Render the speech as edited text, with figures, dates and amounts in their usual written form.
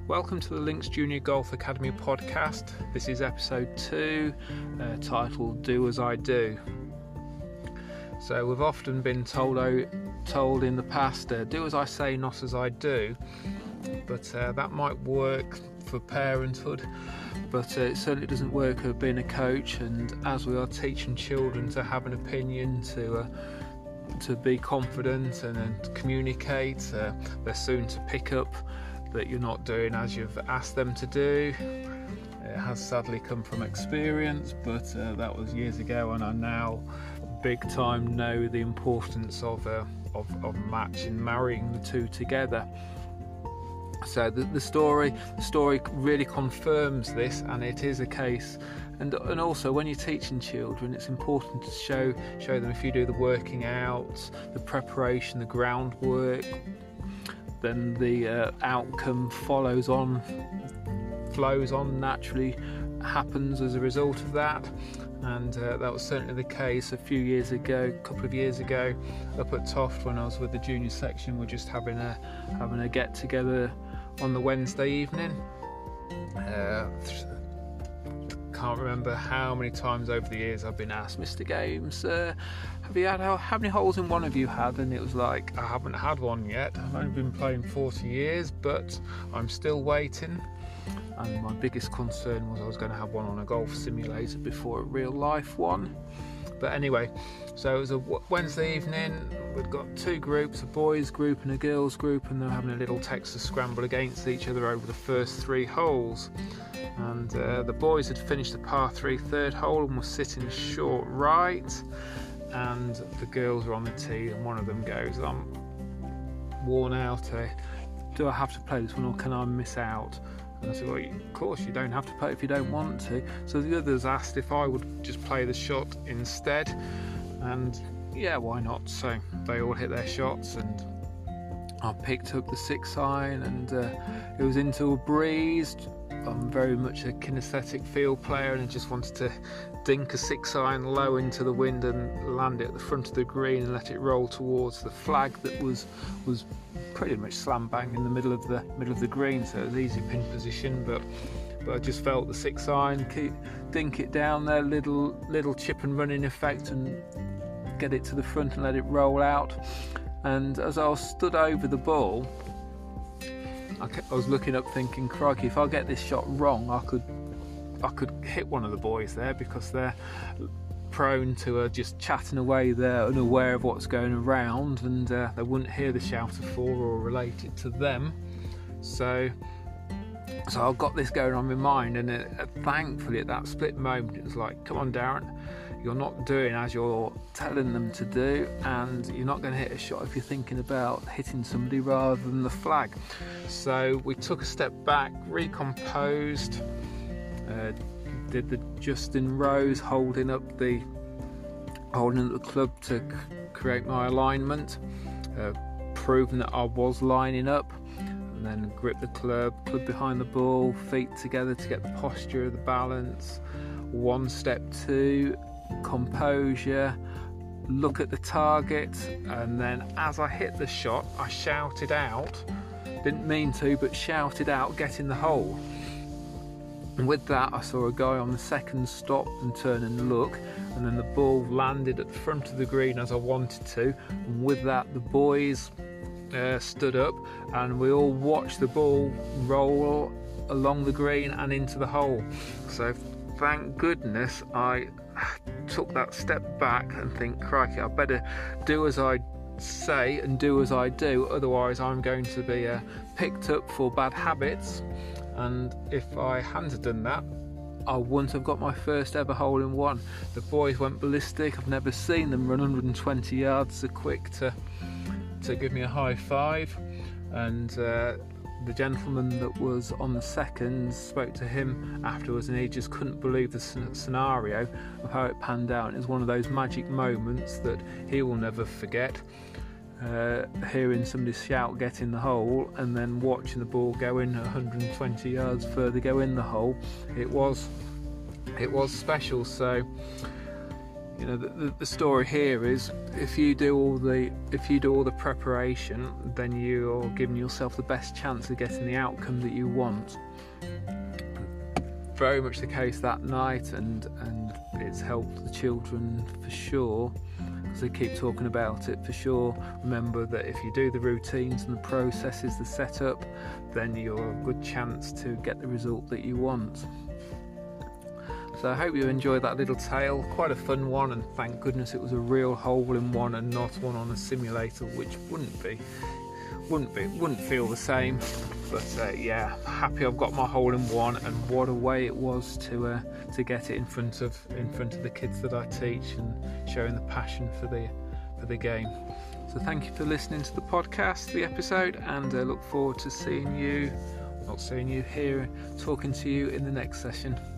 Welcome to the Links Junior Golf Academy podcast. This is episode 2, titled Do As I Do. So we've often been told in the past, do as I say, not as I do. But that might work for parenthood, but it certainly doesn't work for being a coach. And as we are teaching children to have an opinion, to be confident and communicate, they're soon to pick up that you're not doing as you've asked them to do. It has sadly come from experience, but that was years ago, and I now big time know the importance of marrying the two together. So the story really confirms this, and it is a case. And also, when you're teaching children, it's important to show them, if you do the working out, the preparation, the groundwork, then the outcome flows on naturally, happens as a result of that. And that was certainly the case a couple of years ago, up at Toft when I was with the junior section. We're just having a get together on the Wednesday evening. Can't remember how many times over the years I've been asked, Mr. Games, how many holes in one have you had? And it was like, I haven't had one yet. I've only been playing 40 years, but I'm still waiting. And my biggest concern was I was going to have one on a golf simulator before a real life one. But anyway, so it was a Wednesday evening. We'd got two groups, a boys group and a girls group, and they were having a little Texas scramble against each other over the first 3 holes. And the boys had finished the par 3 third hole and were sitting short right, and the girls were on the tee, and one of them goes, I'm worn out, do I have to play this one or can I miss out? And I said, well, of course you don't have to play if you don't want to. So the others asked if I would just play the shot instead, and yeah, why not? So they all hit their shots, and I picked up the 6 iron, and it was into a breeze. I'm very much a kinesthetic field player, and I just wanted to dink a 6 iron low into the wind and land it at the front of the green and let it roll towards the flag that was pretty much slam bang in the middle of the green. So it was easy pin position, but I just felt the 6 iron dink it down there, little chip and running effect, and get it to the front and let it roll out. And as I stood over the ball, I was looking up thinking, crikey, if I get this shot wrong, I could hit one of the boys there, because they're prone to just chatting away there, unaware of what's going around, and they wouldn't hear the shout of 4 or relate it to them. So I've got this going on in my mind, and thankfully at that split moment it was like, come on Darren, you're not doing as you're telling them to do, and you're not going to hit a shot if you're thinking about hitting somebody rather than the flag. So we took a step back, recomposed, did the Justin Rose holding up the club to create my alignment, proving that I was lining up, and then grip the club behind the ball, feet together to get the posture, the balance. 1 step 2, composure, look at the target, and then as I hit the shot I shouted out, didn't mean to, but shouted out, get in the hole. And with that I saw a guy on the second stop and turn and look, and then the ball landed at the front of the green as I wanted to, and with that the boys stood up, and we all watched the ball roll along the green and into the hole. So thank goodness I took that step back and think, crikey, I better do as I say and do as I do, otherwise I'm going to be picked up for bad habits. And if I hadn't done that, I wouldn't have got my first ever hole in one. The boys went ballistic. I've never seen them run 120 yards so quick to give me a high five. And the gentleman that was on the second spoke to him afterwards, and he just couldn't believe the scenario of how it panned out. It was one of those magic moments that he will never forget, hearing somebody shout get in the hole and then watching the ball go in 120 yards further go in the hole. It was special. So The story here is if you do all the preparation, then you're giving yourself the best chance of getting the outcome that you want. Very much the case that night, and it's helped the children for sure, because they keep talking about it for sure. Remember that if you do the routines and the processes, the setup, then you're a good chance to get the result that you want. So I hope you enjoyed that little tale. Quite a fun one, and thank goodness it was a real hole-in-one and not one on a simulator, which wouldn't feel the same. But happy I've got my hole-in-one, and what a way it was to get it in front of the kids that I teach, and showing the passion for the game. So thank you for listening to the podcast, the episode, and I look forward to talking to you in the next session.